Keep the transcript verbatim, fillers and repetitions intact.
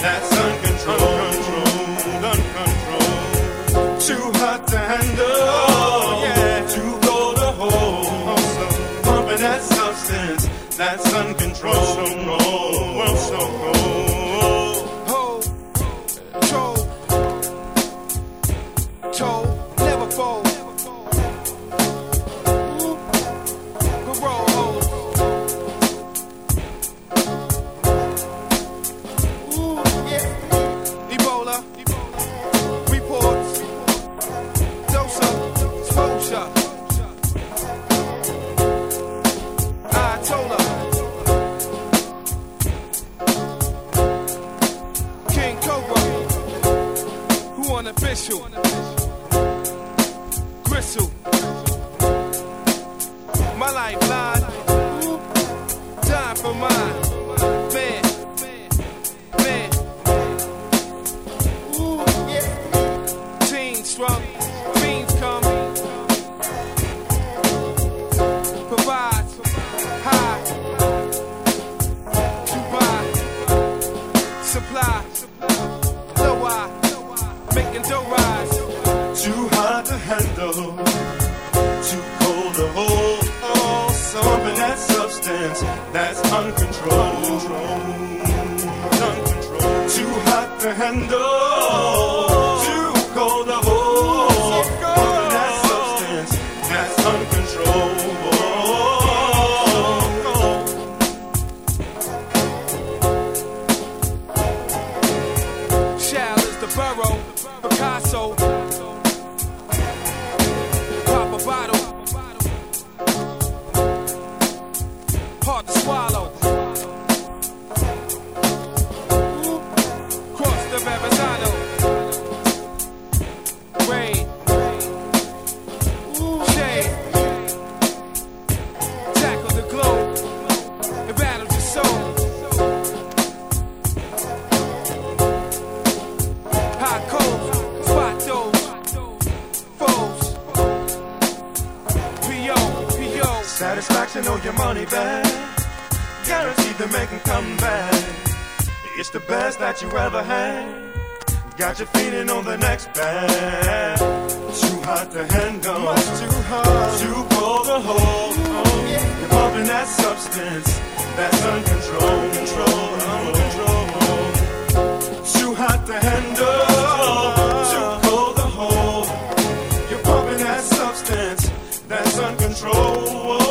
that's uncontrolled, uncontrolled. Too hot to handle, yeah. Too cold to hold. Pumping that substance that's uncontrolled. So cold, well, so cold. Hold, control, toe, never fold. Parole hold. Ooh, yeah. Ebola, reports, dose of exposure. Ayatollah, King Cobra, who unofficial, Gristle, my lifeline, time for mine, man, man, ooh, yeah. Teen struck, fiends come, provides, high, to buy, supply, low eye, making dough rise. Too hot to handle, too cold to hold. Oh, pumping that substance that's uncontrolled, uncontrolled. Too hot to handle, too cold to hold. Pumping that substance that's uncontrolled. Shall is the borough, Picasso, pop a bottle, hard to swallow. Cross the Verrazano, rain, shade, tackle the globe, and battle your soul. Hot cold, spot those foes. P O, P O. Satisfaction on your money back, guaranteed to make 'em come back. It's the best that you ever had. Got you feeling on the next bag. Too hot to handle, much too hot, too cold to hold. You're pumping that substance that's uncontrolled, controlled, uncontrolled. Too hot to handle, too cold to hold. You're pumping that substance that's uncontrolled.